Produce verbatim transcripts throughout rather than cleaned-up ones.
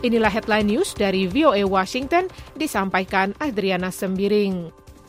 Inilah headline news dari V O A Washington, disampaikan Adriana Sembiring.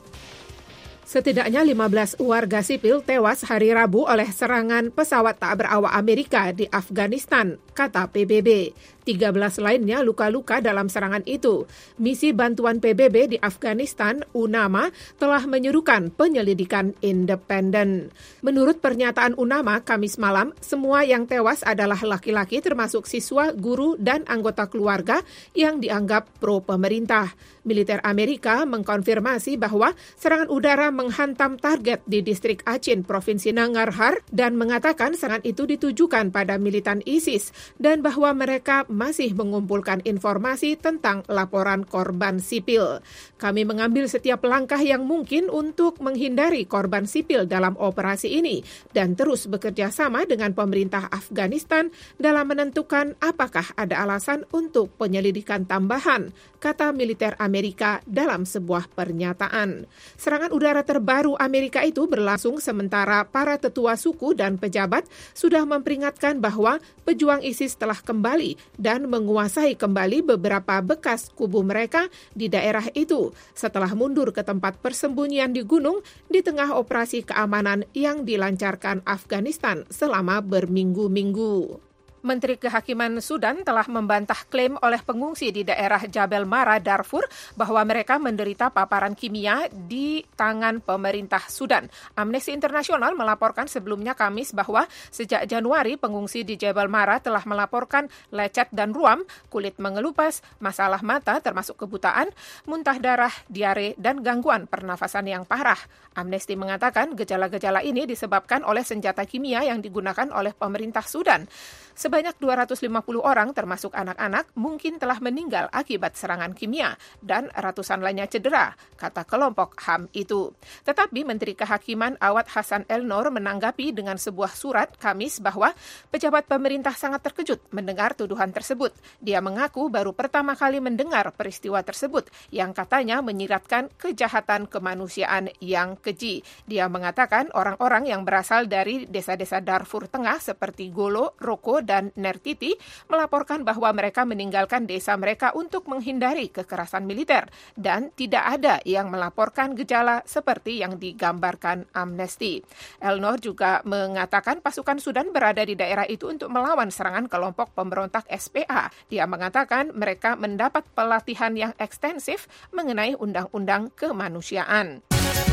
Setidaknya lima belas warga sipil tewas hari Rabu oleh serangan pesawat tak berawak Amerika di Afghanistan, kata P B B. tiga belas lainnya luka-luka dalam serangan itu. Misi bantuan P B B di Afghanistan, UNAMA, telah menyerukan penyelidikan independen. Menurut pernyataan UNAMA Kamis malam, semua yang tewas adalah laki-laki termasuk siswa, guru, dan anggota keluarga yang dianggap pro-pemerintah. Militer Amerika mengkonfirmasi bahwa serangan udara menghantam target di distrik Achin, Provinsi Nangarhar, dan mengatakan serangan itu ditujukan pada militan ISIS dan bahwa mereka masih mengumpulkan informasi tentang laporan korban sipil. Kami mengambil setiap langkah yang mungkin untuk menghindari korban sipil dalam operasi ini dan terus bekerja sama dengan pemerintah Afghanistan dalam menentukan apakah ada alasan untuk penyelidikan tambahan, kata militer Amerika dalam sebuah pernyataan. Serangan udara terbaru Amerika itu berlangsung sementara para tetua suku dan pejabat sudah memperingatkan bahwa pejuang ISIS telah kembali dan menguasai kembali beberapa bekas kubu mereka di daerah itu setelah mundur ke tempat persembunyian di gunung di tengah operasi keamanan yang dilancarkan Afghanistan selama berminggu-minggu. Menteri Kehakiman Sudan telah membantah klaim oleh pengungsi di daerah Jabal Mara, Darfur, bahwa mereka menderita paparan kimia di tangan pemerintah Sudan. Amnesty International melaporkan sebelumnya Kamis bahwa sejak Januari pengungsi di Jabal Mara telah melaporkan lecet dan ruam, kulit mengelupas, masalah mata termasuk kebutaan, muntah darah, diare, dan gangguan pernafasan yang parah. Amnesty mengatakan gejala-gejala ini disebabkan oleh senjata kimia yang digunakan oleh pemerintah Sudan. Sebanyak dua ratus lima puluh orang, termasuk anak-anak, mungkin telah meninggal akibat serangan kimia dan ratusan lainnya cedera, kata kelompok H A M itu. Tetapi Menteri Kehakiman Awad Hassan El-Nur menanggapi dengan sebuah surat Kamis bahwa pejabat pemerintah sangat terkejut mendengar tuduhan tersebut. Dia mengaku baru pertama kali mendengar peristiwa tersebut yang katanya menyiratkan kejahatan kemanusiaan yang keji. Dia mengatakan orang-orang yang berasal dari desa-desa Darfur Tengah seperti Golo, Roko, dan Nertiti melaporkan bahwa mereka meninggalkan desa mereka untuk menghindari kekerasan militer dan tidak ada yang melaporkan gejala seperti yang digambarkan Amnesty. El-Nur juga mengatakan pasukan Sudan berada di daerah itu untuk melawan serangan kelompok pemberontak S P A. Dia mengatakan mereka mendapat pelatihan yang ekstensif mengenai undang-undang kemanusiaan.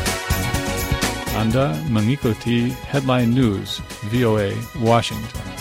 Anda mengikuti Headline News V O A Washington.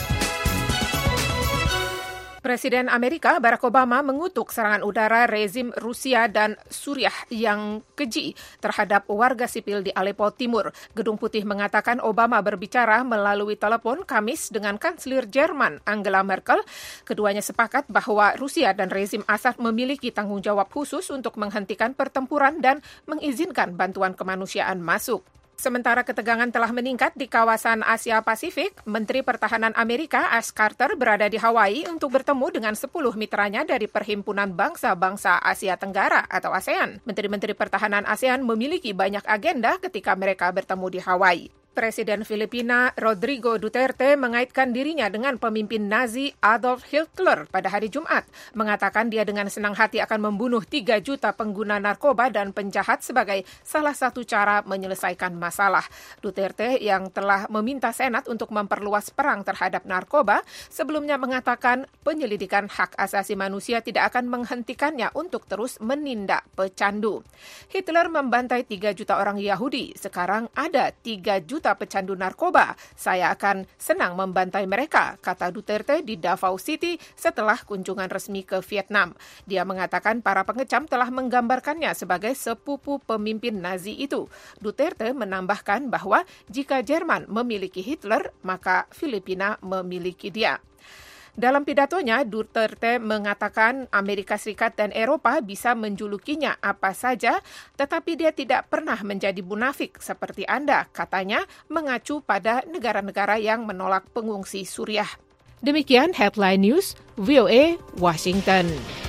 Presiden Amerika Barack Obama mengutuk serangan udara rezim Rusia dan Suriah yang keji terhadap warga sipil di Aleppo Timur. Gedung Putih mengatakan Obama berbicara melalui telepon Kamis dengan Kanselir Jerman Angela Merkel. Keduanya sepakat bahwa Rusia dan rezim Assad memiliki tanggung jawab khusus untuk menghentikan pertempuran dan mengizinkan bantuan kemanusiaan masuk. Sementara ketegangan telah meningkat di kawasan Asia Pasifik, Menteri Pertahanan Amerika Ash Carter berada di Hawaii untuk bertemu dengan sepuluh mitranya dari Perhimpunan Bangsa-Bangsa Asia Tenggara atau ASEAN. Menteri-menteri Pertahanan ASEAN memiliki banyak agenda ketika mereka bertemu di Hawaii. Presiden Filipina Rodrigo Duterte mengaitkan dirinya dengan pemimpin Nazi Adolf Hitler pada hari Jumat, mengatakan dia dengan senang hati akan membunuh tiga juta pengguna narkoba dan penjahat sebagai salah satu cara menyelesaikan masalah. Duterte yang telah meminta Senat untuk memperluas perang terhadap narkoba, sebelumnya mengatakan penyelidikan hak asasi manusia tidak akan menghentikannya untuk terus menindak pecandu. Hitler membantai tiga juta orang Yahudi, sekarang ada tiga juta pecandu narkoba. Saya akan senang membantai mereka, kata Duterte di Davao City setelah kunjungan resmi ke Vietnam. Dia mengatakan para pengecam telah menggambarkannya sebagai sepupu pemimpin Nazi itu. Duterte menambahkan bahwa jika Jerman memiliki Hitler, maka Filipina memiliki dia. Dalam pidatonya, Duterte mengatakan Amerika Serikat dan Eropa bisa menjulukinya apa saja, tetapi dia tidak pernah menjadi munafik seperti Anda, katanya, mengacu pada negara-negara yang menolak pengungsi Suriah. Demikian Headline News V O A Washington.